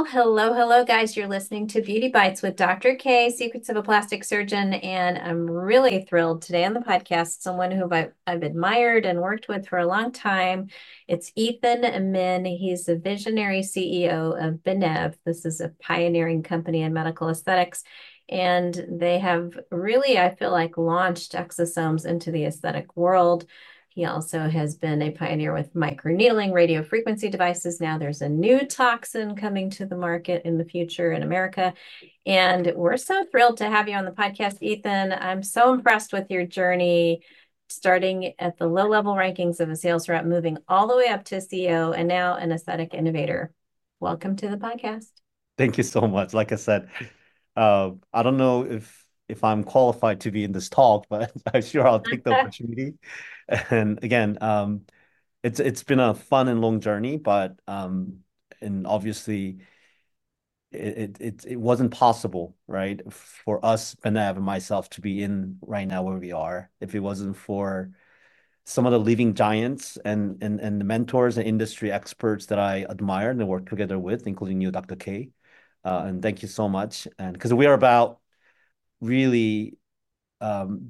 Hello, guys. You're listening to Beauty Bites with Dr. K, Secrets of a Plastic Surgeon. And I'm really thrilled today on the podcast, someone who I've admired and worked with for a long time. It's Ethan Min. He's the visionary CEO of Benev. This is a pioneering company in medical aesthetics. And they have really, I feel like, launched exosomes into the aesthetic world. He also has been a pioneer with microneedling, radio frequency devices. Now there's a new toxin coming to the market in the future in America. And we're so thrilled to have you on the podcast, Ethan. I'm so impressed with your journey, starting at the low level rankings of a sales rep, moving all the way up to CEO, and now an aesthetic innovator. Welcome to the podcast. Thank you so much. Like I said, I don't know if I'm qualified to be in this talk, but I'm sure I'll take the opportunity. And again, it's been a fun and long journey, but and obviously it wasn't possible, right, for us, Benev and myself, to be in right now where we are if it wasn't for some of the living giants and the mentors and industry experts that I admire and work together with, including you, Dr. K. And thank you so much. And because we are about really um,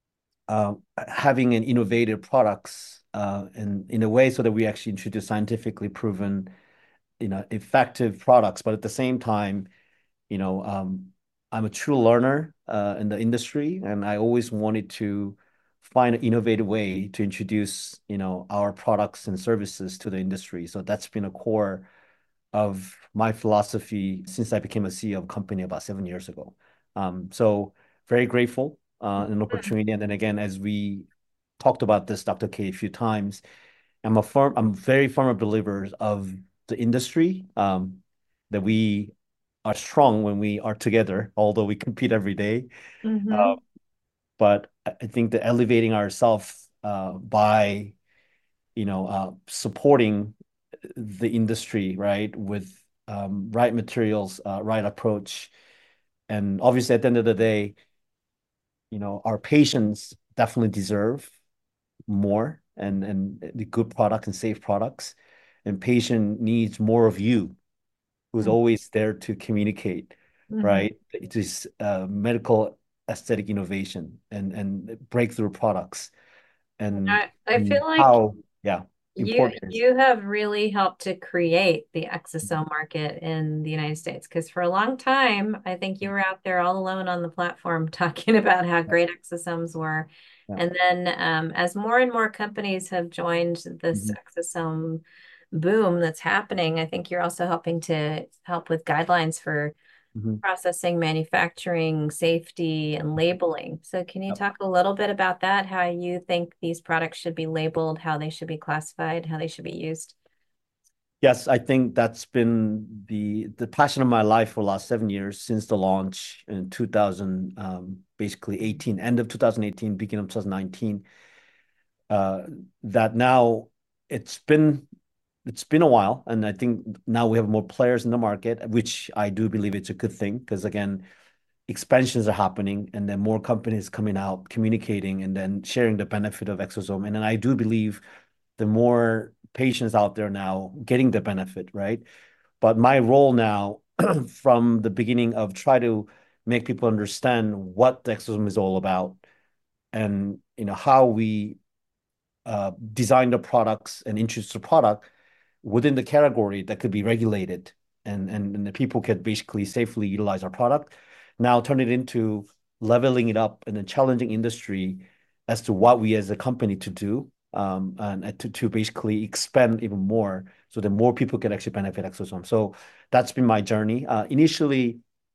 having an innovative products in a way so that we actually introduce scientifically proven, effective products. But at the same time, you know, um, I'm a true learner in the industry, and I always wanted to find an innovative way to introduce, our products and services to the industry. So that's been a core of my philosophy since I became a CEO of a company about 7 years ago. So very grateful an opportunity. And then again, as we talked about this, Dr. K, a few times, I'm very firm believer of the industry, that we are strong when we are together, although we compete every day. Uh, Mm-hmm. but I think that elevating ourselves by supporting the industry, right, with right materials, right approach. And obviously, at the end of the day, our patients definitely deserve more and the good products and safe products. And patient needs more of you, who's always there to communicate, Mm-hmm. right? It is medical aesthetic innovation and breakthrough products and, I feel and like how, yeah, You important. you have really helped to create the exosome market in the United States because for a long time, I think you were out there all alone on the platform talking about how Yeah, great exosomes were. yeah. And then as more and more companies have joined this Mhm, exosome boom that's happening, I think you're also helping to help with guidelines for mhm. processing, manufacturing, safety, and labeling. So can you Yep. talk a little bit about that? How you think these products should be labeled, how they should be classified, how they should be used? Yes, I think that's been the passion of my life for the last 7 years since the launch in 2000, basically 18, end of 2018, beginning of 2019. Uh, that now it's been it's been a while, and I think now we have more players in the market, which I do believe it's a good thing because again, expansions are happening, and then more companies coming out, communicating, and then sharing the benefit of exosome. And then I do believe the more patients out there now getting the benefit, right? But my role now, from the beginning of try to make people understand what the exosome is all about, and how we design the products and introduce the product within the category that could be regulated, and the people could basically safely utilize our product. Now turn it into leveling it up in a challenging industry as to what we as a company to do, and to basically expand even more so that more people can actually benefit exosome. So that's been my journey. Initially,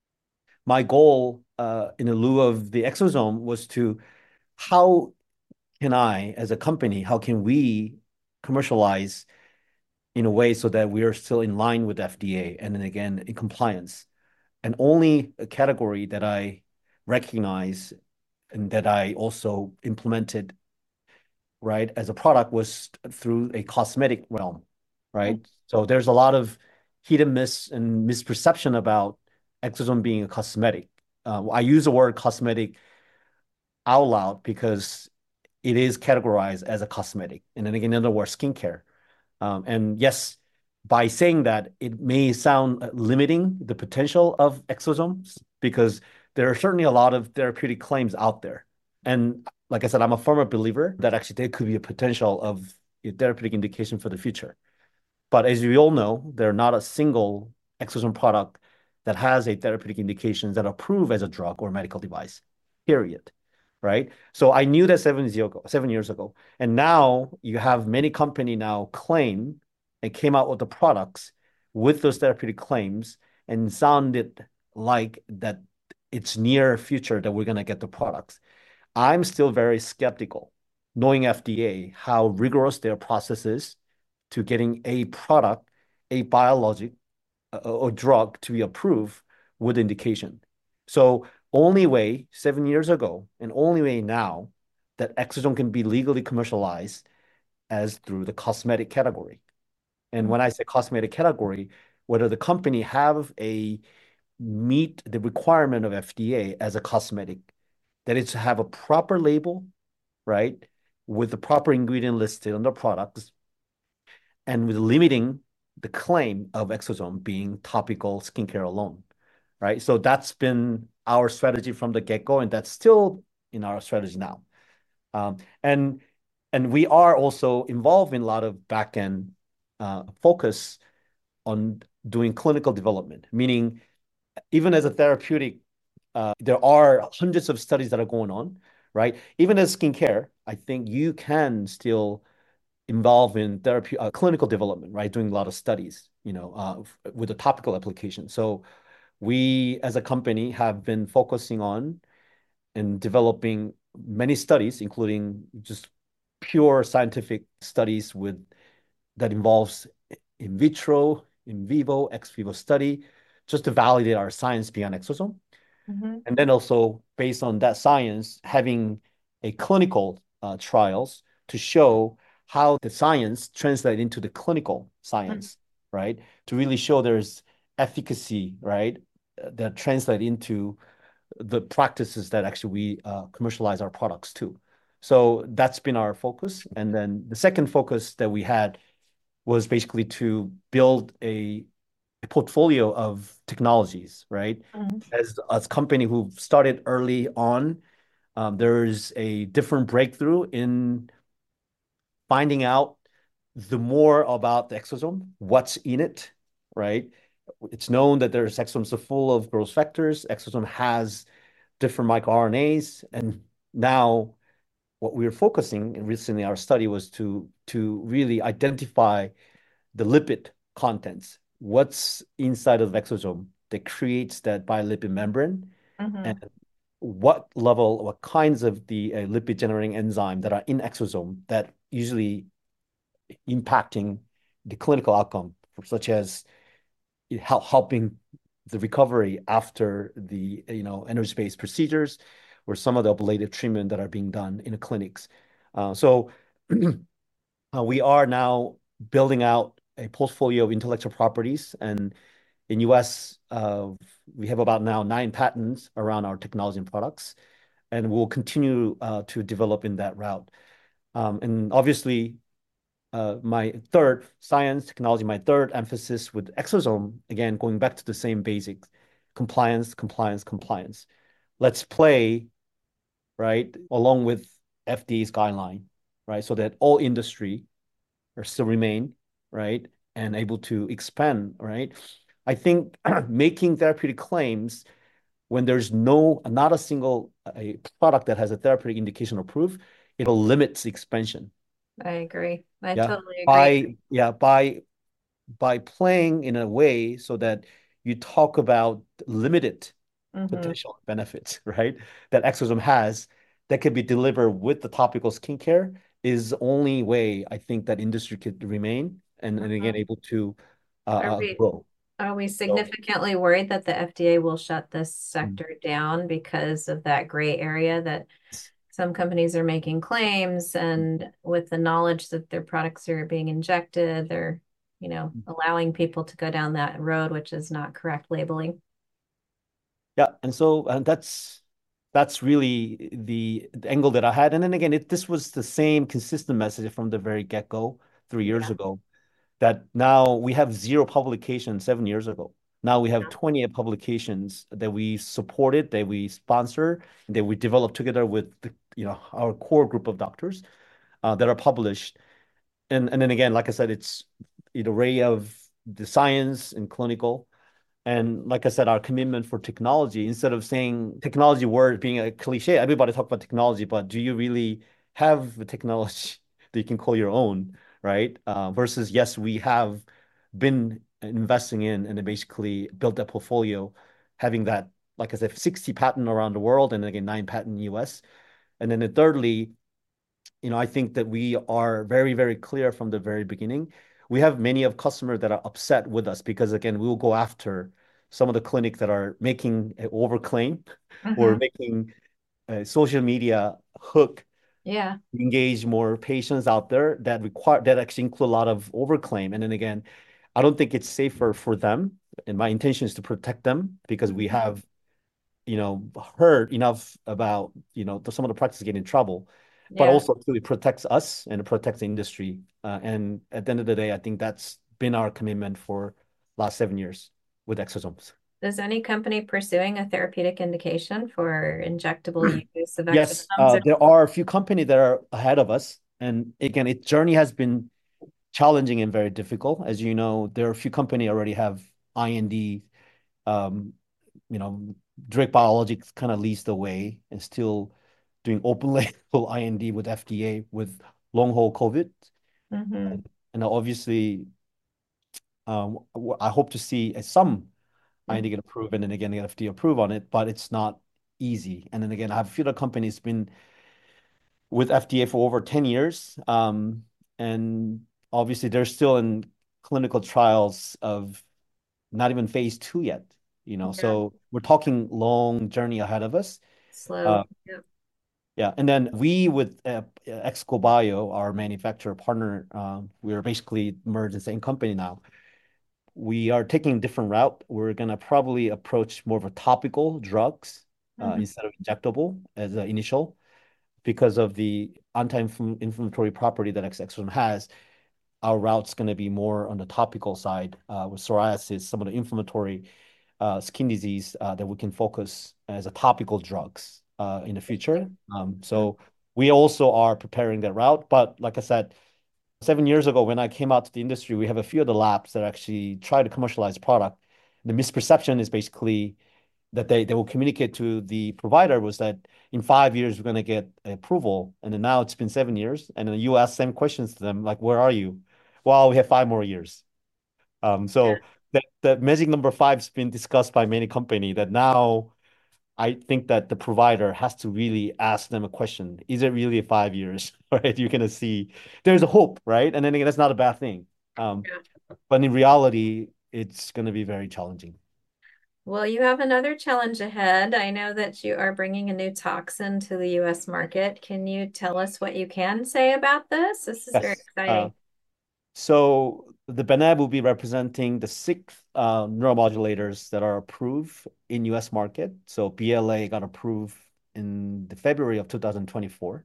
my goal in lieu of the exosome was to how can I, as a company, how can we commercialize in a way so that we are still in line with FDA and then again in compliance? And only a category that I recognize and that I also implemented, right, as a product was through a cosmetic realm, right? So there's a lot of hit and miss and misperception about exosome being a cosmetic. I use the word cosmetic out loud because it is categorized as a cosmetic. And then again, in other words, skincare. And yes, by saying that, it may sound limiting the potential of exosomes because there are certainly a lot of therapeutic claims out there. And like I said, I'm a firm believer that actually there could be a potential of a therapeutic indication for the future. But as we all know, there are not a single exosome product that has a therapeutic indication that approved as a drug or medical device, period. Right? So I knew that 7 years ago. And now you have many company now claim and came out with the products with those therapeutic claims and sounded like that it's near future that we're going to get the products. I'm still very skeptical, knowing FDA, how rigorous their process is to getting a product, a biologic or drug to be approved with indication. So only way 7 years ago and only way now that exosome can be legally commercialized as through the cosmetic category. And when I say cosmetic category, whether the company have a meet the requirement of FDA as a cosmetic, that it's to have a proper label, right, with the proper ingredient listed on the products, and with limiting the claim of exosome being topical skincare alone, right? So that's been our strategy from the get-go, and that's still in our strategy now. Um, and and we are also involved in a lot of back-end focus on doing clinical development, meaning even as a therapeutic, there are hundreds of studies that are going on, right? Even as skincare, I think you can still involved in therapy, clinical development, right? Doing a lot of studies, with a topical application. So we, as a company, have been focusing on and developing many studies, including just pure scientific studies with that involves in vitro, in vivo, ex vivo study, just to validate our science beyond exosome. Mm-hmm. And then also based on that science, having a clinical trials to show how the science translate into the clinical science, right? To really show there's efficacy, right? That translate into the practices that actually we commercialize our products to. So that's been our focus. And then the second focus that we had was basically to build a portfolio of technologies, right? Mm-hmm. As a company who started early on, there's a different breakthrough in finding out the more about the exosome, what's in it, right? It's known that there's exosomes are full of growth factors. Exosome has different microRNAs, and now what we're focusing, and recently our study was to really identify the lipid contents, what's inside of the exosome that creates that bilipid membrane, and Mm-hmm. what level, what kinds of the lipid generating enzyme that are in exosome that usually impacting the clinical outcome, such as helping the recovery after the energy-based procedures or some of the ablative treatment that are being done in the clinics. So we are now building out a portfolio of intellectual properties, and in US, we have about now 9 patents around our technology and products, and we'll continue to develop in that route. And obviously, my third science technology, my third emphasis with exosome, again, going back to the same basics, compliance, compliance, compliance. Let's play, right, along with FDA's guideline, right, so that all industry or still remain, right, and able to expand, right? I think making therapeutic claims when there's not a single a product that has a therapeutic indication approved, it'll limit expansion. I agree. I Yeah. totally agree. By playing in a way so that you talk about limited Mm-hmm. potential benefits, right? That exosome has that can be delivered with the topical skincare is the only way I think that industry could remain and again Mm-hmm. able to Are we grow. are we So significantly worried that the FDA will shut this mm, sector down because of that gray area that some companies are making claims and with the knowledge that their products are being injected, they're, allowing people to go down that road, which is not correct labeling. yeah, and that's really the angle that I had. And then again, this was the same consistent message from the very get-go 3 years Yeah. ago. that now we have zero publications 7 years ago. Now we have 28 publications that we supported, that we sponsor, and that we developed together with our core group of doctors that are published. And then again, like I said, it's an array of the science and clinical. And like I said, our commitment for technology, instead of saying technology word being a cliche, everybody talk about technology, but do you really have the technology that you can call your own, right? Versus, yes, we have been investing in and basically built a portfolio, having that, like I said, 60 patent around the world, and again, 9 patent in US. And then thirdly, I think that we are very, very clear from the very beginning. We have many of customers that are upset with us because, again, we will go after some of the clinic that are making an overclaim or Hmm. making a social media hook Yeah. to engage more patients out there that actually include a lot of overclaim. And then again, I don't think it's safer for them. And my intention is to protect them because we Mhm. have heard enough about, some of the practices getting in trouble, but Yeah. also too, it protects us and it protects the industry. And at the end of the day, I think that's been our commitment for last 7 years with exosomes. Is any company pursuing a therapeutic indication for injectable use of Yes, exosomes? there are a few companies that are ahead of us. And again, its journey has been challenging and very difficult. As you know, there are a few companies already have IND. um, you know, Drake Biologics kind of leads the way and still doing open label IND with FDA with long haul COVID. Hmm. And obviously, I hope to see some IND get approved and then again get FDA approved on it, but it's not easy. And then again, I have a few other companies been with FDA for over 10 years. And obviously, they're still in clinical trials of not even phase 2 yet. Yeah. So we're talking long journey ahead of us. Slow. Uh, Yeah. yeah, and then we with Exco Bio, our manufacturer partner, we are basically merged in the same company now. We are taking a different route. We're gonna probably approach more of a topical drugs Hmm. instead of injectable as an initial because of the anti-inflammatory property that Exosome has. Our route's going to be more on the topical side with psoriasis, some of the inflammatory skin disease that we can focus as a topical drugs in the future. So we also are preparing that route. But like I said, 7 years ago, when I came out to the industry, we have a few of the labs that actually try to commercialize product. The misperception is basically that they will communicate to the provider was that in 5 years we're going to get approval, and then now it's been 7 years, and then you ask same questions to them like, where are you? Well, we have 5 more years. So the magic number five has been discussed by many company that now I think that the provider has to really ask them a question. Is it really 5 years? Right? You're gonna see there's a hope, right? And then again, that's not a bad thing. Yeah. But in reality, it's gonna be very challenging. Well, you have another challenge ahead. I know that you are bringing a new toxin to the US market. Can you tell us what you can say about this? This is very Yes. exciting. So the Benab will be representing the six neuromodulators that are approved in US market. So BLA got approved in the February of 2024.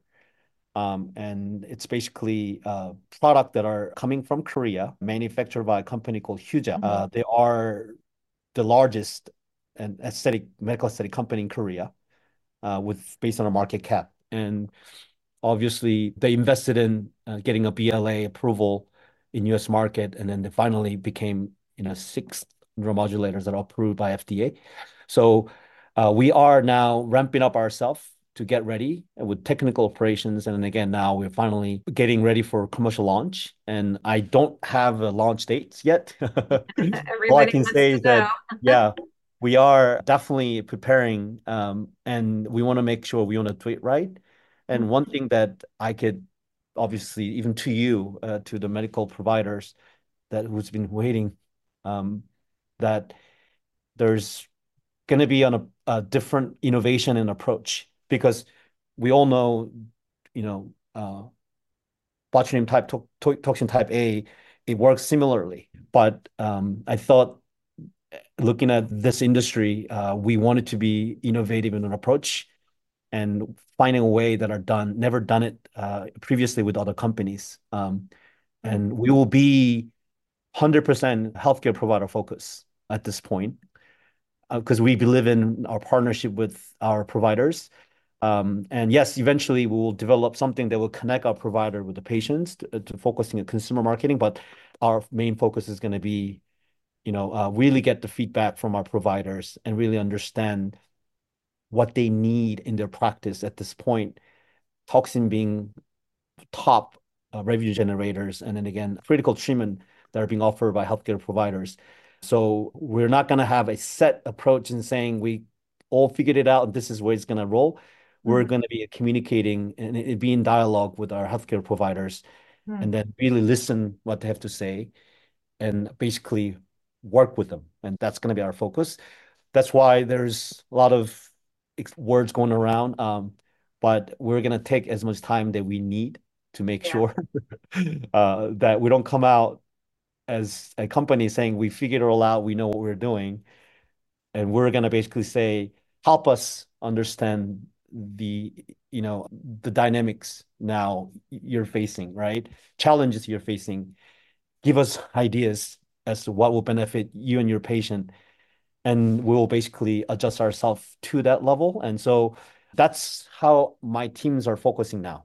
And it's basically product that are coming from Korea, manufactured by a company called Huja. Mhm. They are the largest and medical aesthetic company in Korea, with based on a market cap. And obviously, they invested in getting a BLA approval in US market, and then they finally became, six neuromodulators that are approved by FDA. So we are now ramping up ourselves to get ready with technical operations. And then again, now we're finally getting ready for commercial launch. And I don't have a launch date yet. All I Everybody can wants say to is that, know. yeah, we are definitely preparing, and we want to make sure we want to do it right. And one thing that I could obviously, even to you, to the medical providers that who's been waiting, um, that there's going to be on a different innovation and approach because we all know, botulinum toxin type A, it works similarly. But I thought looking at this industry, we wanted to be innovative in an approach and finding a way that are never done it previously with other companies. And we will be 100% healthcare provider focus at this point, because we believe in our partnership with our providers. And yes, eventually we will develop something that will connect our provider with the patients to focusing on consumer marketing. But our main focus is going to be, really get the feedback from our providers and really understand what they need in their practice at this point. Toxin being top revenue generators, and then again, critical treatment that are being offered by healthcare providers. So we're not going to have a set approach in saying we all figured it out and this is where it's going to roll. We're Mhm. going to be communicating and be in dialogue with our healthcare providers and Mhm. then really listen what they have to say and basically work with them. And that's going to be our focus. That's why there's a lot of words going around. But we're going to take as much time that we need to make Yeah. sure that we don't come out as a company saying we figured it all out, we know what we're doing, and we're going to basically say, help us understand the the dynamics now you're facing, right? Challenges you're facing. Give us ideas as to what will benefit you and your patient, and we'll basically adjust ourselves to that level. And so that's how my teams are focusing now.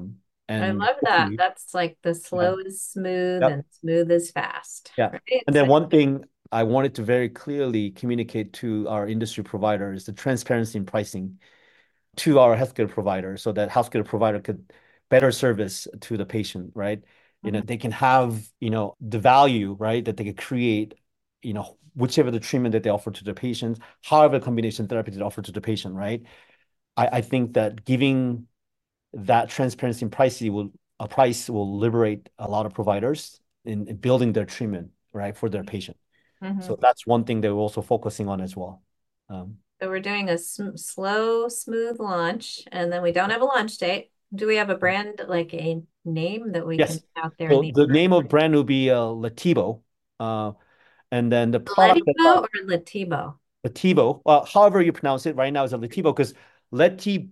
I And love that. hopefully, That's like the yeah, slow is smooth yep, and smooth is fast, yeah. right? And It's then like, one thing I wanted to very clearly communicate to our industry providers, the transparency in pricing to our healthcare provider so that healthcare provider could better service to the patient, right? mhm, They can have, the value, right, that they could create, whichever the treatment that they offer to the patients, however combination therapy they offer to the patient, right? I think that giving that transparency in price will liberate a lot of providers in building their treatment, right, for their patient. mhm. So that's one thing that we're also focusing on as well. Um, So we're doing a slow, smooth launch, and then we don't have a launch date. Do we have a brand, like a name that we can yes. put out there in So the the universe? name of brand will be Lativo. Uh, and then the product that Letibo or Letibo? Lativo, however you pronounce it right now is a Lativo because Leti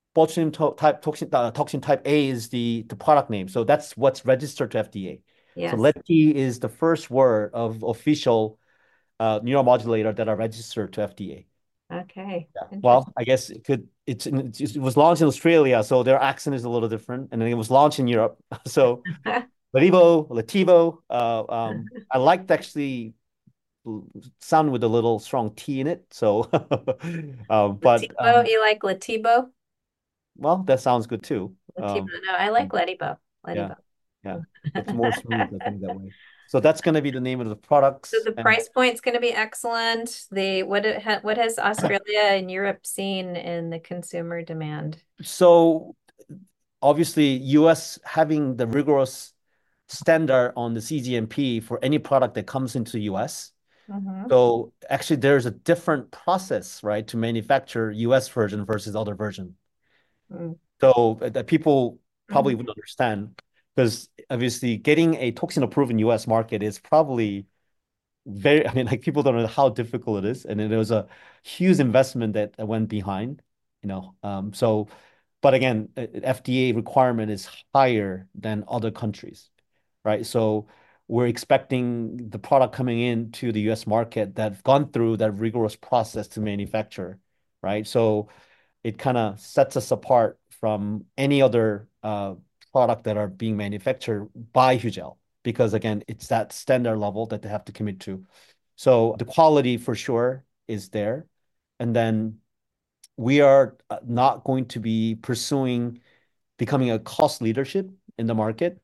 toxin type A is the product name. So that's what's registered to FDA. So Yes. Leti is the first word of official neuromodulator that are registered to FDA. Okay. Yeah. Interesting. Well, I guess it was launched in Australia, so their accent is a little different, and then it was launched in Europe. So Lativo. I liked actually sound with a little strong T in it. So, but Letibo, you like Letibo? well, that sounds good too. Letibo. No, I like Letibo. Yeah, Letibo. yeah, it's more smooth, I think, that way. So that's going to be the name of the So products. the And price point's going to be excellent. What has Australia and Europe seen in the consumer demand? so obviously, US having the rigorous standard on the CGMP for any product that comes into the US. Hmm. So actually, there's a different process, right, to manufacture US version versus other version. Mm. So that people Hmm. probably would understand because obviously getting a toxin approved in US market is probably very, I mean, like people don't know how difficult it is. And then there was a huge investment that went behind, so, but again, FDA requirement is higher than other countries, right? So we're expecting the product coming into the US market that have gone through that rigorous process to manufacture, right? So it kind of sets us apart from any other product that are being manufactured by Hugel because again, it's that standard level that they have to commit to. So the quality for sure is there. And then we are not going to be pursuing becoming a cost leadership in the market.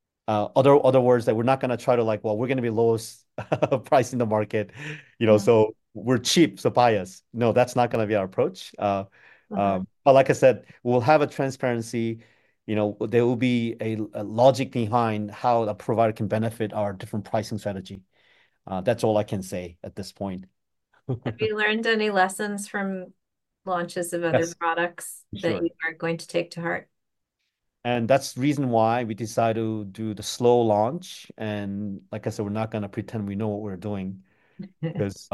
Other words that we're not going to try to like, well, we're going to be lowest price in the market, so we're cheap, so buy us. No, that's not going to be our approach. Uh-huh. But like I said, we'll have a transparency. There will be a logic behind how a provider can benefit our different pricing strategy. That's all I can say at this point. Have you learned any lessons from launches of other Yes, products that you sure. are going to take to heart? And that's the reason why we decided to do the slow launch. And like I said, we're not going to pretend we know what we're doing because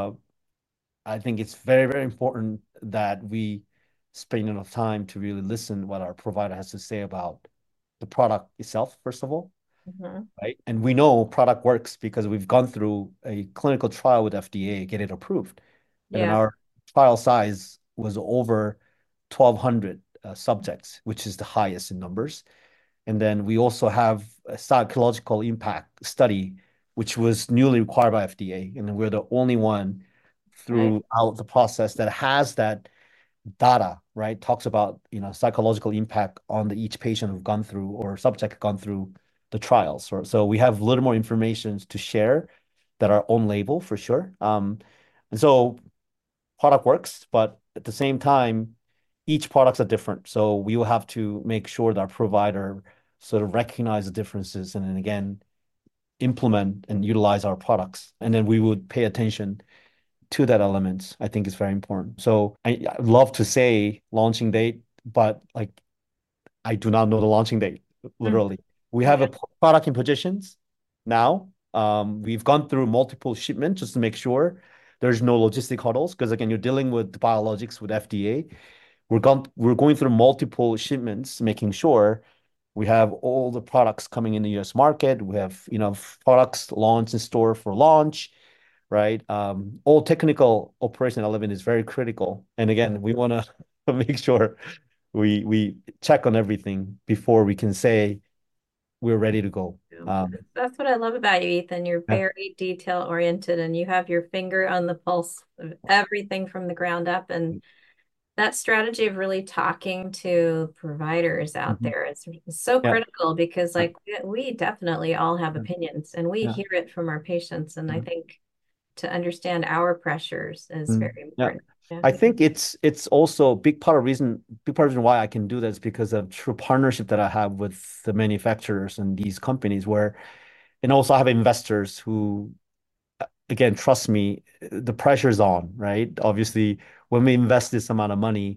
I think it's very, very important that we spend enough time to really listen what our provider has to say about the product itself, first of all. Hmm. right? And we know product works because we've gone through a clinical trial with FDA, get it approved. And then Yeah. our trial size was over 1,200 subjects, which is the highest in numbers. And then we also have a psychological impact study, which was newly required by FDA. And we're the only one Right. throughout the process that has that data, right? Talks about, psychological impact on each patient who've gone through or subject gone through the trials. So we have a little more information to share that are on label for sure. And so product works, but at the same time, each products are different. So we will have to make sure that our provider sort of recognize the differences and then again implement and utilize our products. And then we would pay attention to that element. I think is very important. So I love to say launching date, but like I do not know the launching date, Mhm. literally. We have Yeah. a product in positions now. We've gone through multiple shipments just to make sure there's no logistic hurdles because again, you're dealing with biologics with FDA. We're going through multiple shipments, making sure we have all the products coming in the US market. We have, products launched in store for launch, right? All technical operation element is very critical. And again, we want to make sure we check on everything before we can say we're ready to go. That's what I love about you, Ethan. You're Yeah. very detail oriented and you have your finger on the pulse of everything from the ground up. And that strategy of really talking to providers out Mhm. there is so Yeah. critical because Yeah. like we definitely all have Yeah. opinions and we Yeah. hear it from our patients. And I Yeah. think to understand our pressures is Mm. very Yeah. important. Yeah. I think it's also a big part of reason why I can do that is because of true partnership that I have with the manufacturers and these companies where, and also I have investors who, again, trust me, the pressure's on, right? Obviously, when we invest this amount of money,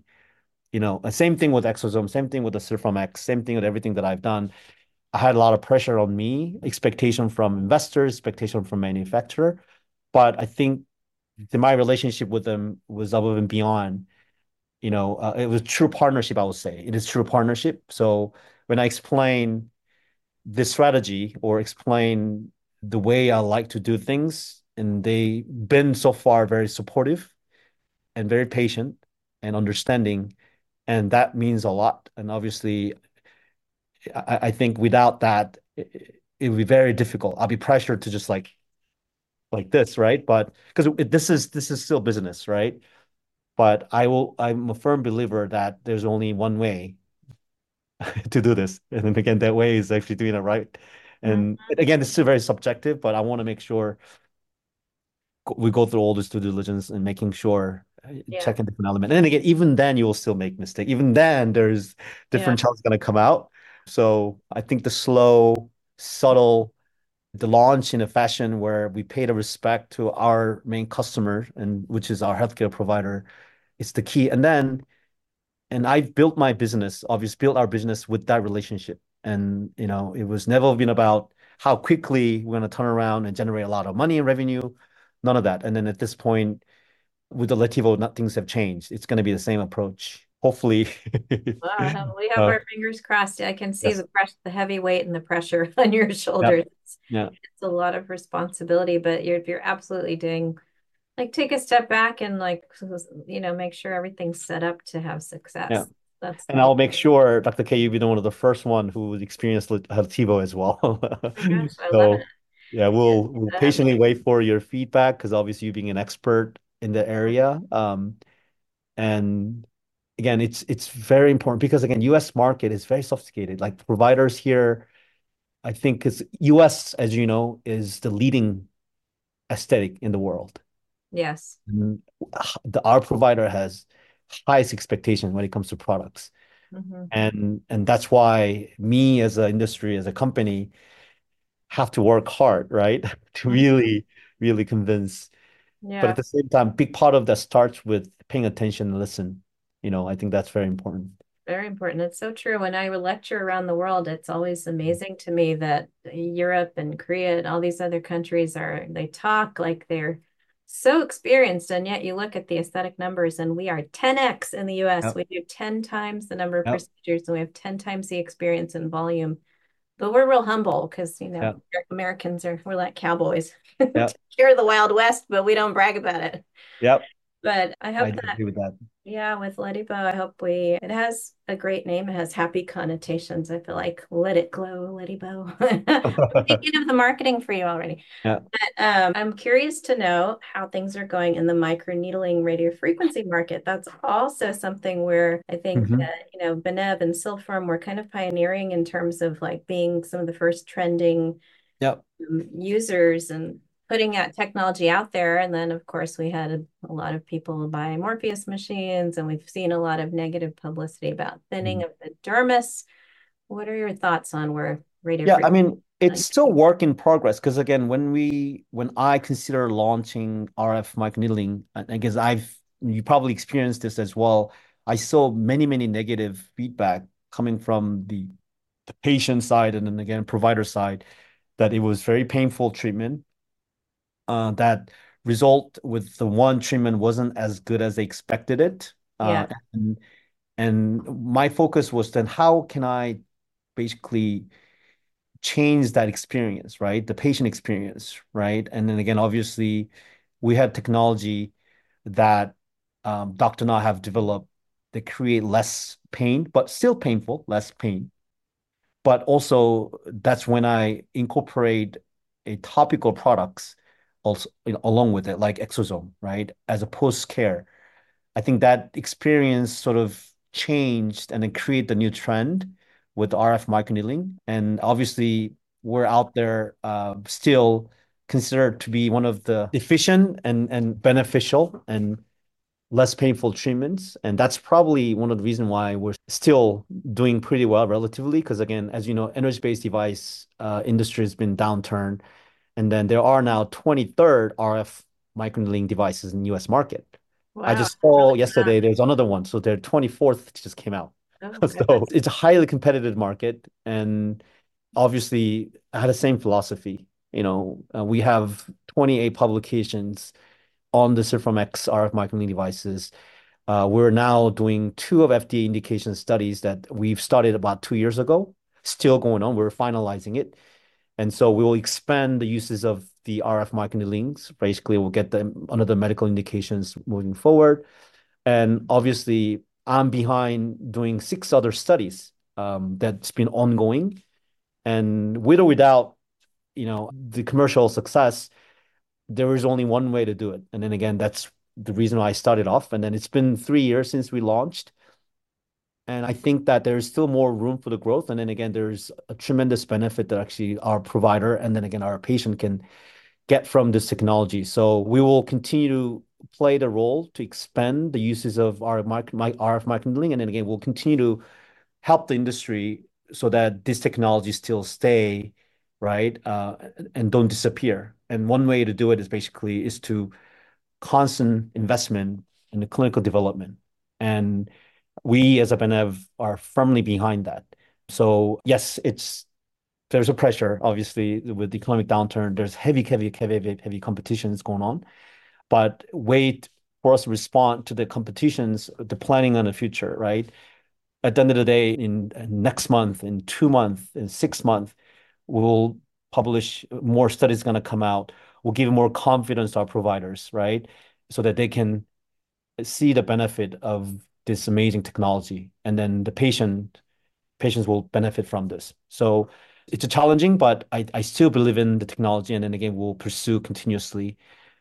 same thing with Exosome, same thing with the Surfam X, same thing with everything that I've done. I had a lot of pressure on me, expectation from investors, expectation from manufacturer. But I think my relationship with them was above and beyond. It was true partnership, I would say. It is true partnership. So when I explain this strategy or explain the way I like to do things, and they've been so far very supportive and very patient and understanding, and that means a lot. And obviously, I think without that, it would be very difficult. I'll be pressured to just like this, right? But because this is still business, right? But I'm a firm believer that there's only one way to do this. And then again, that way is actually doing it right. Mhm. And again, it's still very subjective, but I want to make sure we go through all this due diligence and making sure Yeah. checking different element. And then again, even then you will still make mistake. Even then there's Yeah. different challenges going to come out. So I think the slow, subtle, the launch in a fashion where we pay the respect to our main customer and which is our healthcare provider, it's the key. And I've built my business, obviously built our business with that relationship. And it was never been about how quickly we're going to turn around and generate a lot of money and revenue. None of that. And then at this point, with the Letivo, things have changed. It's going to be the same approach. Hopefully. We have uh, our fingers crossed. I can see yes. the heavy weight and the pressure on your Yeah. shoulders. Yeah. It's a lot of responsibility, but you're absolutely doing like take a step back and like make sure everything's set up to have Yeah. success. That's And I'll make sure, Dr. K, you'll be one of the first one who experienced Letivo as well. my gosh, I love it. So yeah, we'll patiently wait for your feedback because obviously you being an expert in the area. And again, it's very important because again, US market is very sophisticated. Like providers here, I think because US, as you know, is the leading aesthetic in the world. Yes. And our provider has highest expectation when it comes to products. Hmm. And that's why me as an industry, as a company, have to work hard, right? To really, really convince. But at Yeah. the same time, big part of that starts with paying attention and listen. I think that's very important. Very important. It's so true. When I lecture around the world, it's always amazing to me that Europe and Korea and all these other countries they talk like they're so experienced. And yet you look at the aesthetic numbers and we are 10x in the US. Yep. We do 10 times the number of Yep. procedures and we have 10 times the experience and volume. but we're real humble because, Yeah. Americans we're like cowboys. Yeah. Take care of the Wild West, but we don't brag about it. Yep. But I I hope do that, agree with that. yeah, with Letty Bo, I hope it has a great name. It has happy connotations. I feel like let it glow, Letty Bo. I'm thinking of the marketing for you already. Yeah. But I'm curious to know how things are going in the microneedling radiofrequency market. That's also something where I think Hmm. that, Benev and Silpharm were kind of pioneering in terms of like being some of the first trending Yep. users and putting that technology out there. And then, of course, we had a lot of people buy Morpheus machines, and we've seen a lot of negative publicity about thinning Mhm. of the dermis. What are your thoughts on where radio Yeah, I frequency? mean, it's still work in progress because again, when I consider launching RF microneedling, and I guess you probably experienced this as well. I saw many negative feedback coming from the patient side and then again provider side that it was very painful treatment. That result with the one treatment wasn't as good as they expected it. Yeah, And my focus was then how can I basically change that experience, right? The patient experience, right? And then again, obviously, we have technology that Dr. Na have developed that create less pain, but still painful, less pain. But also, that's when I incorporate a topical products also along with it, like exosome, right? As a post care. I think that experience sort of changed and then create the new trend with RF microneedling. And obviously, we're out there still considered to be one of the efficient and beneficial and less painful treatments. And that's probably one of the reasons why we're still doing pretty well relatively. Because again, as you know, energy-based device industry has been downturn. And then there are now 23rd RF microneedling devices in US market. I wow, just saw really yesterday there's another one. So their 24th just came out. fast. Oh So goodness. it's a highly competitive market. And obviously, I had the same philosophy. We have 28 publications on the Surfrom X RF microneedling devices. We're now doing two of FDA indication studies that we've started about 2 years ago, still going on. We're finalizing it. And so we will expand the uses of the RF microneedlings. Basically, we'll get them under the medical indications moving forward. And obviously, I'm behind doing 6 other studies that's been ongoing. And with or without, the commercial success, there is only one way to do it. And then again, that's the reason why I started off. And then it's been 3 years since we launched. And I think that there's still more room for the growth. And then again, there's a tremendous benefit that actually our provider and then again, our patient can get from this technology. So we will continue to play the role to expand the uses of our RF microneedling. And then again, we'll continue to help the industry so that this technology still stay, right? And don't disappear. And one way to do it is to constant investment in the clinical development. And we as a Benev are firmly behind that. So yes, there's a pressure, obviously, with the economic downturn. There's heavy competitions going on. But wait for us to respond to the competitions, the planning on the future, right? At the end of the day, in next month, in 2 months, in 6 months, we'll publish more studies going to come out. We'll give more confidence to our providers, right? So that they can see the benefit of this amazing technology. And then patients will benefit from this. So it's a challenging, but I still believe in the technology. And then again, we'll pursue continuously.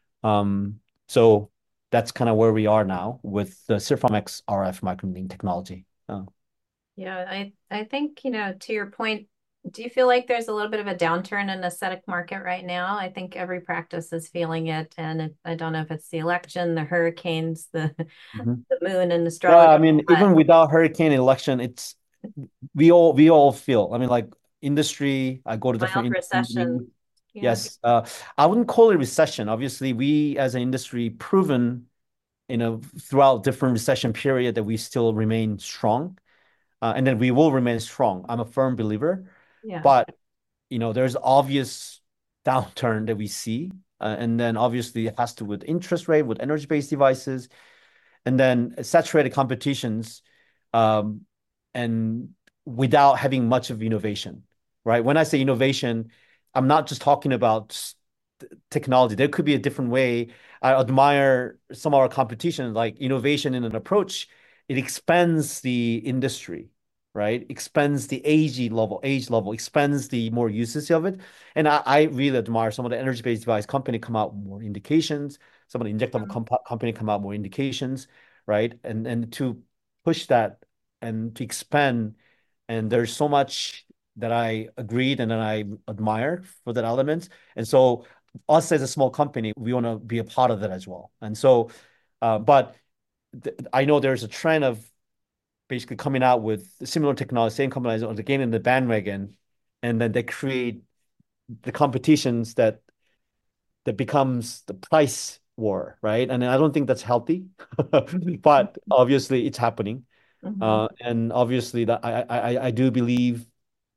So that's kind of where we are now with the Sirfom X RF microneedling technology. Yeah, I think, to your point, do you feel like there's a little bit of a downturn in the aesthetic market right now? I think every practice is feeling it, and I don't know if it's the election, the hurricanes, the Mhm. the moon and Yeah, astrology, I mean, but even without hurricane election, we all feel. I mean, like industry, I go to different mild industry recession. meetings. Yeah, Yes, I wouldn't call it recession. Obviously, we as an industry proven, throughout different recession period that we still remain strong, and then we will remain strong. I'm a firm believer, yeah, but there's obvious downturn that we see, and then obviously it has to do with interest rate, with energy-based devices, and then saturated competitions, um, and without having much of innovation. right? When I say innovation, I'm not just talking about technology. There could be a different way. I admire some of our competition, like innovation in an approach. It expands the industry, right? Expands the age level, expands the more uses of it. And I really admire some of the energy-based device company come out with more indications. Some of the injectable company come out with more indications, right? And to push that and to expand. And there's so much that I agreed and that I admire for that element. And so us as a small company, we want to be a part of that as well. And so, but I know there's a trend of basically coming out with similar technology, same companies, or getting in the bandwagon, and then they create the competitions that becomes the price war, right? And I don't think that's healthy, but obviously it's happening. Mm-hmm. And obviously that I do believe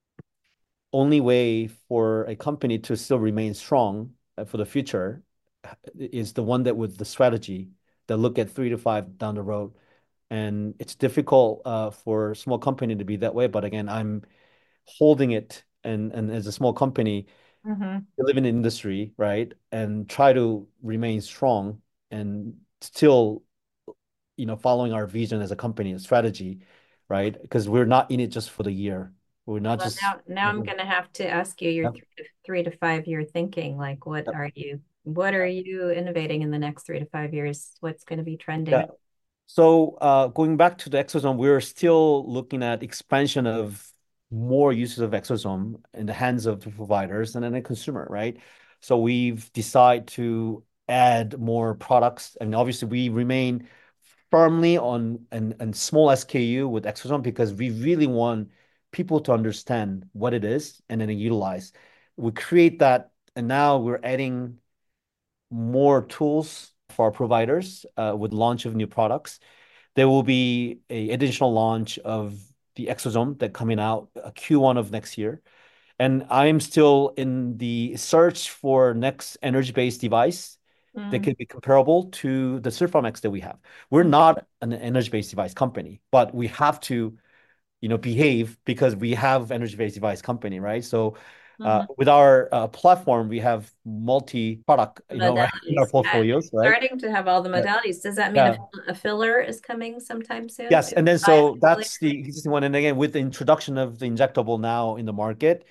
only way for a company to still remain strong for the future is the one that with the strategy that look at 3 to 5 down the road. And it's difficult for a small company to be that way. But again, I'm holding it and as a small company, Mm-hmm. live in the industry, right? And try to remain strong and still, following our vision as a company and strategy, right? Because we're not in it just for the year. We're not Well, just now I'm gonna have to ask you your yeah. 3 to 5 year thinking. Like, what are you innovating in the next 3 to 5 years? What's going to be Yeah. trending? So going back to the exosome, we're still looking at expansion of more uses of exosome in the hands of the providers and then the consumer, right? So we've decided to add more products, and obviously we remain firmly on and small SKU with exosome because we really want people to understand what it is and then utilize. We create that, and now we're adding more tools for our providers with launch of new products. There will be a additional launch of the exosome that coming out Q1 of next year. And I'm still in the search for next energy-based device that Mm, can be comparable to the Surfamex that we have. We're mm, not an energy-based device company, but we have to behave because we have energy-based device company, right? So mhm. with our platform, we have multi-product, right, in our Modalities. Yeah. portfolios, right? Starting to have all the Yeah. modalities. Does that mean Yeah. a filler is coming sometime soon? Yes, and then so Biostimulator? that's the existing one. And again, with the introduction of the injectable now in the market,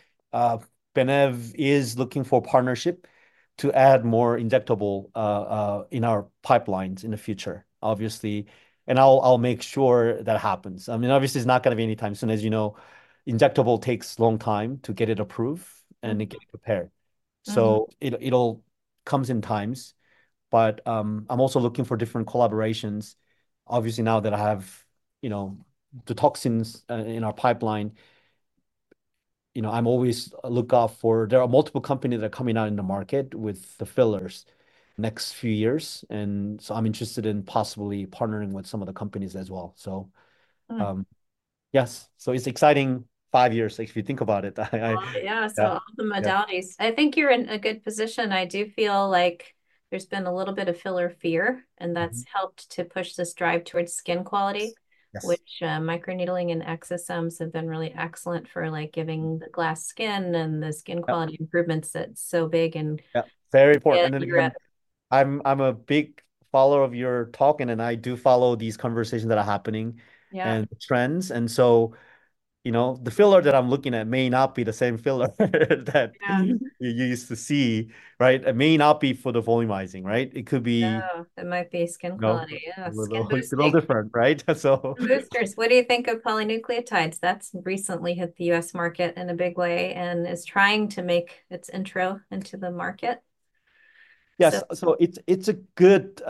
Benev is looking for partnership to add more injectable in our pipelines in the future, obviously. And I'll make sure that happens. I mean, obviously, it's not going to be anytime soon. As you know, injectable takes a long time to get it approved and Mhm, get it prepared. mhm. So it'll comes in times, but I'm also looking for different collaborations. Obviously, now that I have, you know, the toxins in our pipeline, I'm always look out for. There are multiple companies that are coming out in the market with the fillers next few years, and so I'm interested in possibly partnering with some of the companies as well. So, Mm. um, yes, so it's exciting 5 years if you think about it. Yeah, so Yeah, all the yeah. modalities. I think you're in a good position. I do feel like there's been a little bit of filler fear, and that's Mhm. helped to push this drive towards skin quality, Yes. which microneedling and exosomes have been really excellent for like giving the glass skin and the skin Yeah, quality improvements that's so big and yeah. Very important. yeah, And then you're again, at I'm a big follower of your talking, and I do follow these conversations that are happening yeah, and trends. And so, the filler that I'm looking at may not be the same filler that yeah. you used to see, right? It may not be for the volumizing, right? It could be, No, it might be skin quality. a Yeah, skin little boosting. different, right? So, Boosters. What do you think of polynucleotides? That's recently hit the US market in a big way and is trying to make its intro into the market. So, yes, so it's a good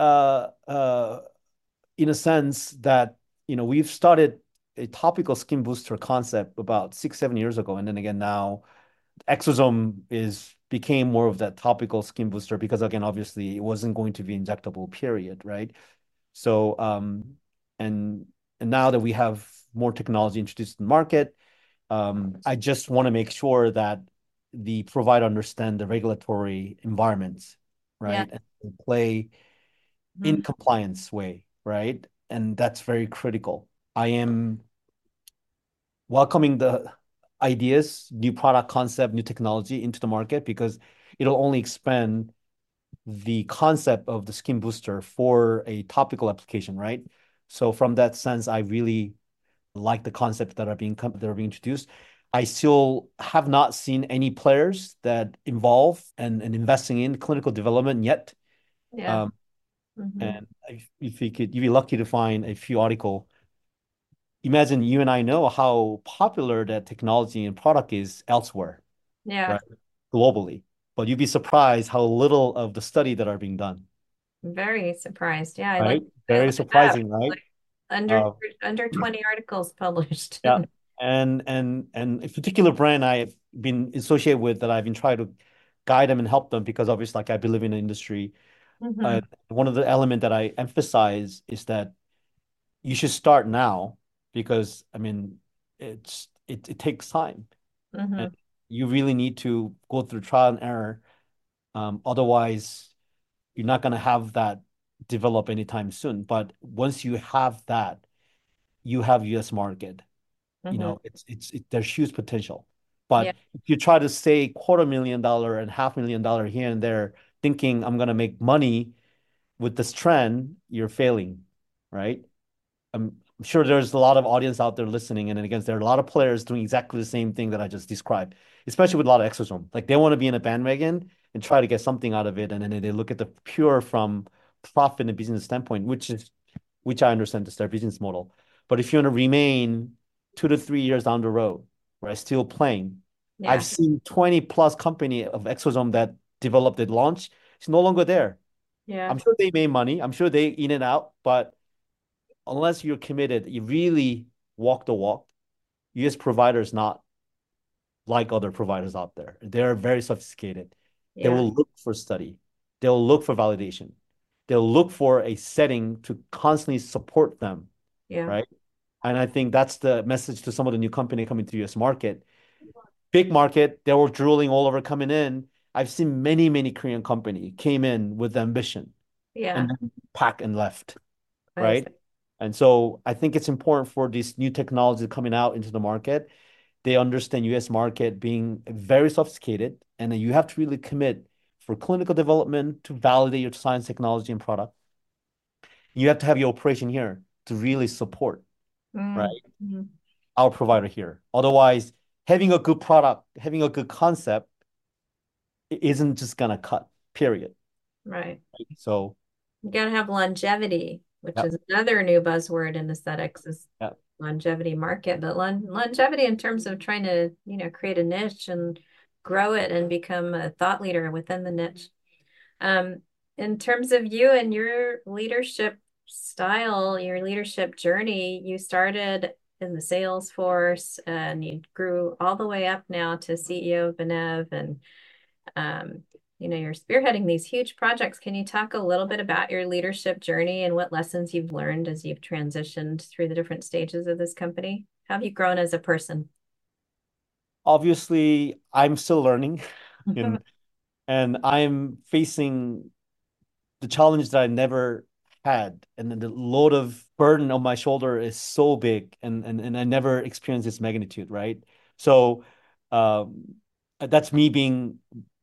in a sense that we've started a topical skin booster concept about 6 7 years ago, and then again now exosome is became more of that topical skin booster because again obviously it wasn't going to be injectable period, right? So and now that we have more technology introduced in the market, I just want to make sure that the provider understand the regulatory environments, yeah. right, and play in Mhm. compliance way, right? And that's very critical. I am welcoming ideas, new product concept, new technology into the market because it'll only expand the concept of the skin booster for a topical application, right? So from that sense, I really like the concepts that are being introduced. I still have not seen any players that involve and investing in clinical development yet. Yeah. Um, Hmm. and if you could, you'd be lucky to find a few article. Imagine you and I know how popular that technology and product is elsewhere, Yeah. right? Globally. But you'd be surprised how little of the study that are being done, Very surprised. Yeah, right? I Very looked it up. surprising, right? Like under Uh, under 20 articles published. yeah. And a particular brand I've been associated with that I've been trying to guide them and help them because obviously like I believe in the industry. Hmm. One of the element that I emphasize is that you should start now because I mean it takes time and Hmm. you really need to go through trial and error. Otherwise, you're not going to have that develop anytime soon. But once you have that, you have US market. Hmm. There's huge potential. Yeah. But if you try to say $250,000 and $500,000 here and there, thinking I'm going to make money with this trend, you're failing, right? I'm sure there's a lot of audience out there listening, and then again, there are a lot of players doing exactly the same thing that I just described, especially with a lot of exosome. Like they want to be in a bandwagon and try to get something out of it, and then they look at the pure from profit and business standpoint, which I understand is their business model. But if you want to remain 2 to 3 years down the road, right, still playing, I've Yeah. seen 20 plus company of exosome that developed and launched. It's no longer there. Yeah. I'm sure they made money. I'm sure they in and out, but unless you're committed, you really walk the walk. US providers not like other providers out there. They're very sophisticated. They Yeah. will look for study. They'll look for validation. They'll look for a setting to constantly support them, Yeah. right? And I think that's the message to some of the new company coming to the US market. Big market, they were drooling all over coming in. I've seen many, many Korean company came in with ambition Yeah. and then pack and left, I right? see. And so I think it's important for these new technologies coming out into the market. They understand US market being very sophisticated, and then you have to really commit for clinical development to validate your science, technology, and product. You have to have your operation here to really support, right? Mm-hmm. Our provider here. Otherwise, having a good product, having a good concept isn't just gonna cut, period. Right. So, You gotta have longevity, which yeah, is another new buzzword in aesthetics is yeah. longevity market, but longevity in terms of trying to, create a niche and grow it and become a thought leader within the niche. Um, in terms of you and your leadership style, your leadership journey, you started in the sales force and you grew all the way up now to CEO of Benev and um, you're spearheading these huge projects. Can you talk a little bit about your leadership journey and what lessons you've learned as you've transitioned through the different stages of this company? How have you grown as a person? Obviously, I'm still learning, and I'm facing the challenge that I never had, and then the load of burden on my shoulder is so big, and I never experienced this magnitude, right? So, um, that's me being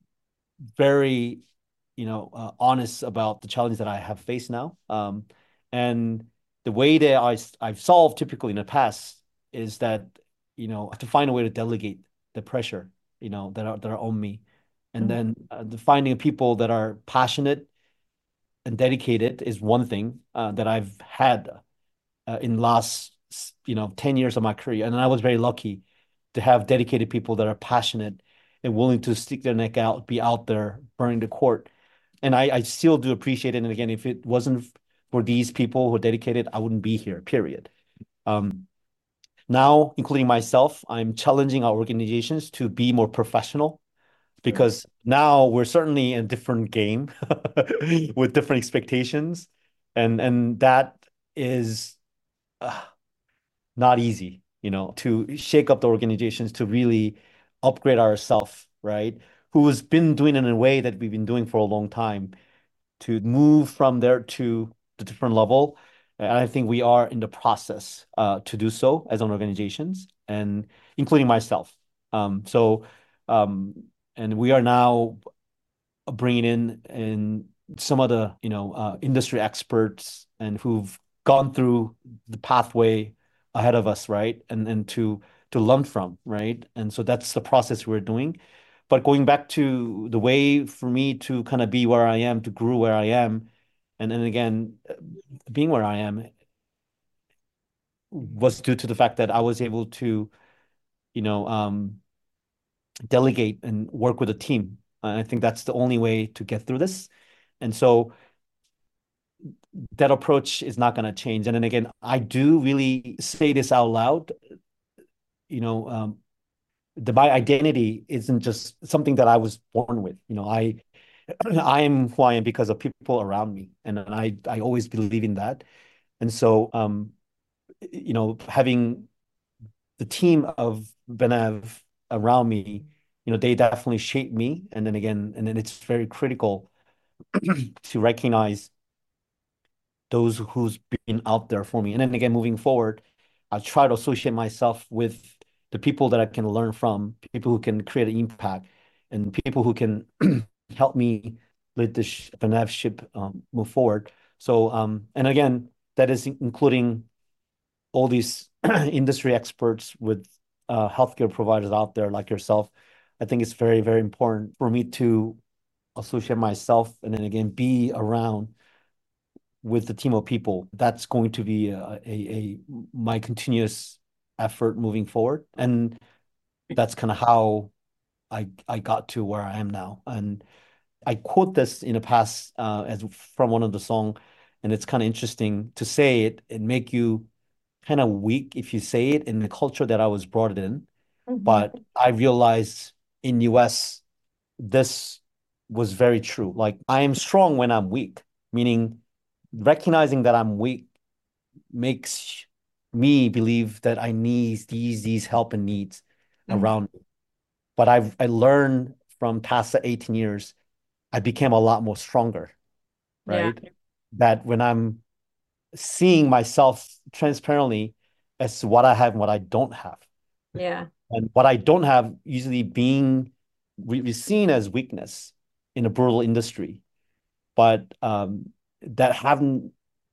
very, honest about the challenge that I have faced now. And the way that I've solved typically in the past is that, to find a way to delegate the pressure, that are on me, and Mhm. then the finding people that are passionate and dedicated is one thing that I've had in last 10 years of my career. And I was very lucky to have dedicated people that are passionate and willing to stick their neck out, be out there, burning the court. And I still do appreciate it. And again, if it wasn't for these people who are dedicated, I wouldn't be here, period. Um, Now, including myself, I'm challenging our organizations to be more professional Mhm. because now we're certainly in a different game with different expectations. And that is uh, not easy, to shake up the organizations to really upgrade ourselves, right? Who has been doing it in a way that we've been doing for a long time to move from there to the different level. And I think we are in the process to do so as an organizations and including myself. So, um, and we are now bringing in some of the industry experts and who've gone through the pathway ahead of us, right? And to learn from, right? And so that's the process we're doing. But going back to the way for me to kind of be where I am, to grow where I am, and then again, being where I am was due to the fact that I was able to, you know, delegate and work with a team. And I think that's the only way to get through this. And so that approach is not going to change. And then again, I do really say this out loud, you know, my identity isn't just something that I was born with. I am who I am because of people around me. And I always believe in that. And so, having the team of Benev around me, they definitely shape me. And then it's very critical to recognize those who's been out there for me. And then again, moving forward, I try to associate myself with the people that I can learn from, people who can create an impact, and people who can help me let the nav ship move forward. So, and again, that is including all these industry experts with healthcare providers out there like yourself. I think it's very, very important for me to associate myself and then again be around with the team of people. That's going to be my continuous effort moving forward. And that's kind of how I got to where I am now. And I quote this in the past as from one of the song, and it's kind of interesting to say it and make you kind of weak if you say it in the culture that I was brought in. Mhm. But I realized in US, this was very true. Like I am strong when I'm weak, meaning recognizing that I'm weak makes me believe that I need these help and needs Mhm. around me. But I learned from past 18 years, I became a lot more stronger, Yeah, right? That when I'm seeing myself transparently as to what I have and what I don't have. yeah, And what I don't have usually being seen as weakness in a brutal industry. But that haven't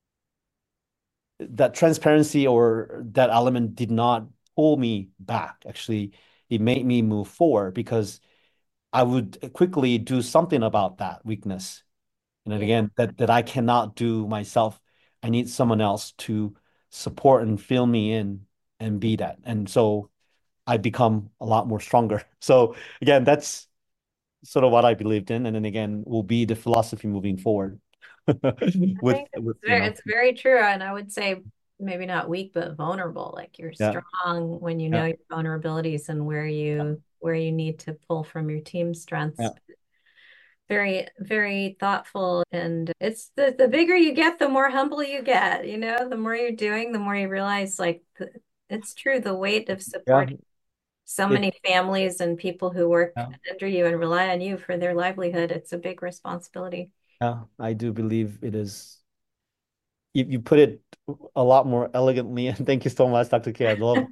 that transparency or that element did not pull me back. Actually, it made me move forward because I would quickly do something about that weakness. And then yeah. again, that I cannot do myself. I need someone else to support and fill me in and be that. And so I become a lot more stronger. So again, that's sort of what I believed in. And then again, will be the philosophy moving forward I think with, it's very true. And I would say maybe not weak, but vulnerable. Like you're yeah, strong when you yeah, know your vulnerabilities and where you need to pull from your team strengths. yeah, Very, very thoughtful. And it's the bigger you get, the more humble you get. The more you're doing, the more you realize like it's true, the weight of yeah. supporting so It, many families and people who work yeah, under you and rely on you for their livelihood. It's a big responsibility. yeah, I do believe it is. You put it a lot more elegantly, and thank you so much, Dr. K. I love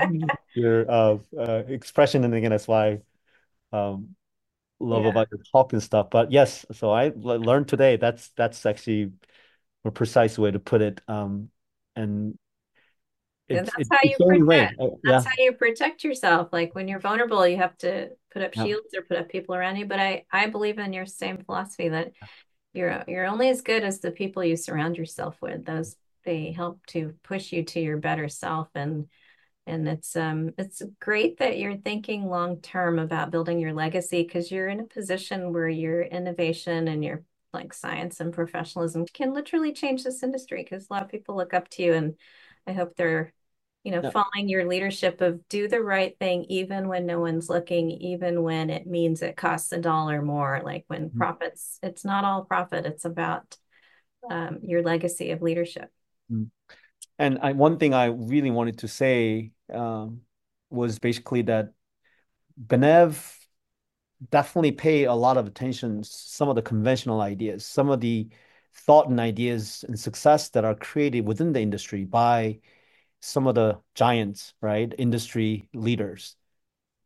your expression, and again, that's why I love Yeah. about your talk and stuff. But yes, so I learned today. That's actually a precise way to put it. And And it's that's it, how it's you the only way. protect. That's Yeah, how you protect yourself. Like when you're vulnerable, you have to put up yeah, shields or put up people around you. But I believe in your same philosophy that you're only as good as the people you surround yourself with. Those they help to push you to your better self. And it's great that you're thinking long term about building your legacy because you're in a position where your innovation and your like science and professionalism can literally change this industry because a lot of people look up to you and I hope they're yeah. following your leadership of do the right thing even when no one's looking, even when it means it costs a dollar more. Like when profits, it's not all profit, it's about your legacy of leadership. Mm. And one thing I really wanted to say was basically that Benev definitely pay a lot of attention to some of the conventional ideas, some of the thought and ideas and success that are created within the industry by some of the giants, right? Industry leaders.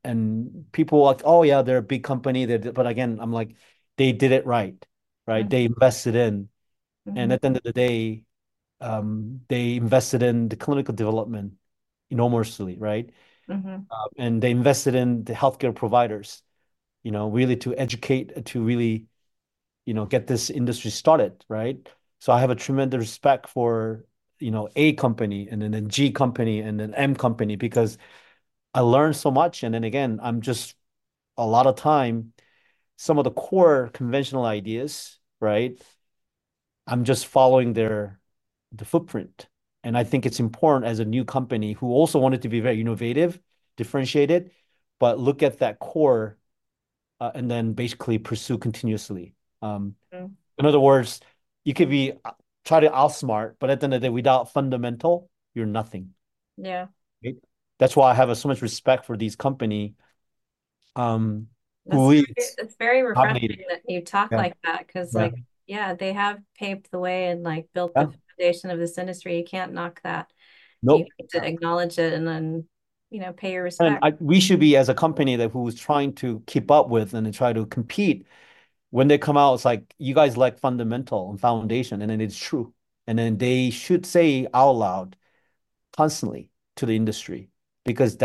and people are like, oh yeah, they're a big company. But again, I'm like, they did it right, right? They invested in, and Mhm. at the end of the day, they invested in the clinical development enormously, right? Mhm. And they invested in the healthcare providers, really to educate, to really, get this industry started, right? So I have a tremendous respect for, A company and then a G company and then M company because I learned so much. And then again, I'm just a lot of time, some of the core conventional ideas, right? I'm just following the footprint. And I think it's important as a new company who also wanted to be very innovative, differentiated, but look at that core and then basically pursue continuously. Um, Mhm. in other words, you could be try to outsmart, but at the end of the day, without fundamental, you're nothing. Yeah. Right? That's why I have so much respect for these company um, That's who is it's very dominating. refreshing that you talk Yeah, like that because yeah, like yeah, they have paved the way and like built the yeah. foundation of this industry. You can't knock that. You Nope. have to acknowledge it and then, pay your And respect. we should be as a company that who's trying to keep up with and try to compete. When they come out, it's like you guys lack fundamental and foundation, and then it's true. And then they should say out loud constantly to the industry because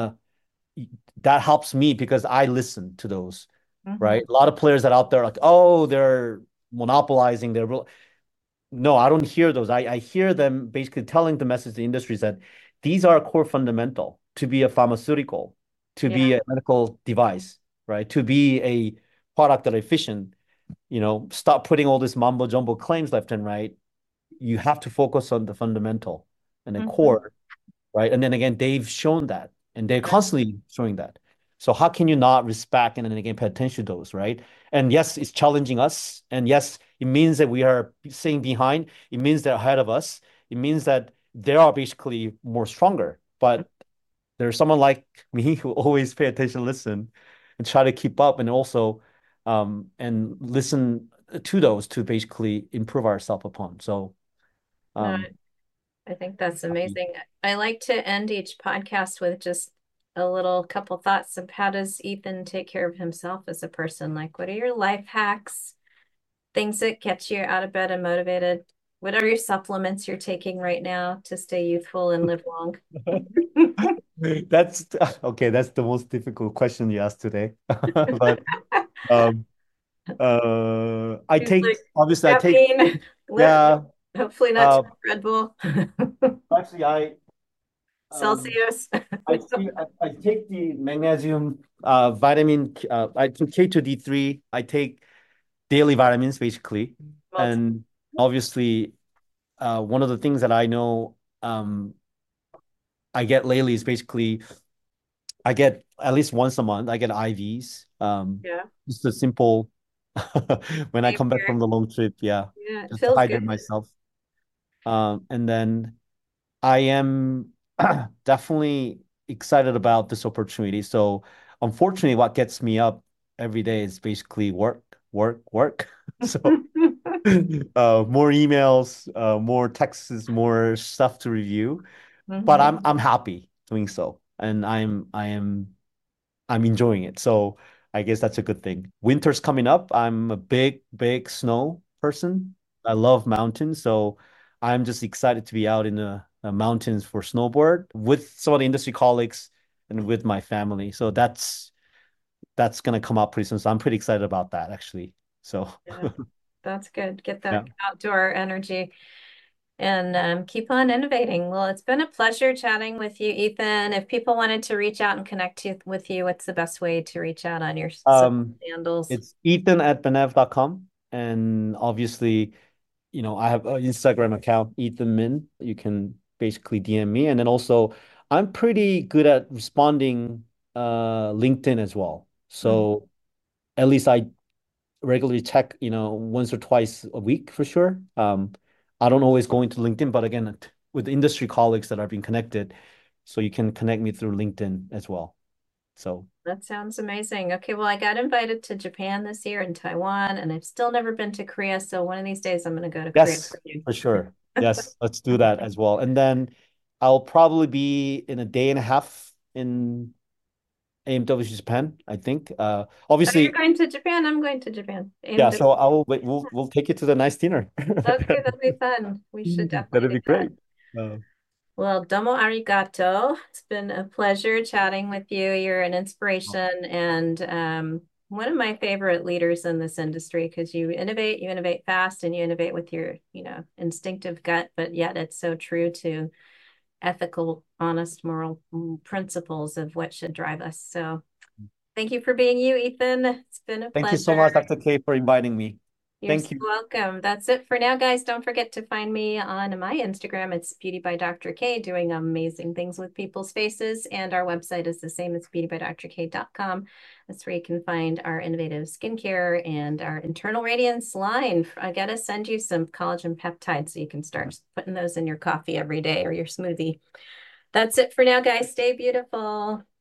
that helps me because I listen to those, Hmm. right? A lot of players that are out there like, oh, they're monopolizing their real. No, I don't hear those. I hear them basically telling the message to the industries that these are core fundamental to be a pharmaceutical, to Yeah. be a medical device, right? To be a product that are efficient, stop putting all this mumbo jumbo claims left and right. You have to focus on the fundamental and the Hmm. core, right? And then again, they've shown that, and they're constantly showing that. So how can you not respect and then again pay attention to those, right? And yes, it's challenging us, and yes, it means that we are staying behind. It means they're ahead of us. It means that they are basically more stronger. But there's someone like me who always pay attention, listen, and try to keep up, and also and listen to those to basically improve ourselves upon. So No, um, I think that's happy. amazing. I like to end each podcast with just a little couple thoughts of how does Ethan take care of himself as a person? Like, what are your life hacks, things that get you out of bed and motivated? What are your supplements you're taking right now to stay youthful and live long? That's okay. That's the most difficult question you asked today. But um I He's take like, obviously I take caffeine, yeah hopefully not too uh much Red Bull. actually um Celsius. I take the magnesium vitamin I take K2D3. I take daily vitamins basically. Multi. And obviously one of the things that I know I get lately is basically I get at least once a month, I get IVs. Yeah. Just a simple when I Same come back here. from the long trip, yeah, Yeah, it just to feels good. hydrate myself. And then I am definitely excited about this opportunity. So unfortunately, what gets me up every day is basically work, work, work. So more emails, more texts, more stuff to review. But Hmm. I'm happy doing so. And I'm enjoying it. So I guess that's a good thing. Winter's coming up. I'm a big, big snow person. I love mountains. So I'm just excited to be out in the mountains for snowboard with some of the industry colleagues and with my family. So that's gonna come up pretty soon. So I'm pretty excited about that actually. So Yeah, that's good. Get yeah. that outdoor energy and keep on innovating. Well, it's been a pleasure chatting with you, Ethan. If people wanted to reach out and connect with you, what's the best way to reach out on your social Um, handles? it's Ethan@benev.com. And obviously, I have an Instagram account, Ethan Min. You can basically DM me. And then also, I'm pretty good at responding LinkedIn as well. Mhm. So at least I regularly check, once or twice a week for sure. I don't always go into LinkedIn, but again, with industry colleagues that are being connected, so you can connect me through LinkedIn as well. So That sounds amazing. Okay, well, I got invited to Japan this year and Taiwan, and I've still never been to Korea. So one of these days I'm going to go to Korea yes, for you. for sure. Yes, let's do that as well. And then I'll probably be in a day and a half AMW Japan, I think. Oh, you're Obviously, going to Japan. I'm going to Japan. yeah. AMW. So I will. We'll take you to the nice dinner. Okay, that'll be fun. We should definitely That'd do be that. great. Uh, Well, domo arigato. It's been a pleasure chatting with you. You're an inspiration and one of my favorite leaders in this industry because you innovate fast, and you innovate with your, instinctive gut, but yet it's so true to ethical, honest, moral principles of what should drive us. So thank you for being you, Ethan. It's been a Thank you so pleasure. much, Dr. K, for inviting me. You're so Thank you. welcome. That's it for now, guys. Don't forget to find me on my Instagram. It's Beauty by Dr. K, doing amazing things with people's faces. And our website is the same as beautybydrk.com. That's where you can find our innovative skincare and our internal radiance line. I got to send you some collagen peptides so you can start putting those in your coffee every day or your smoothie. That's it for now, guys. Stay beautiful.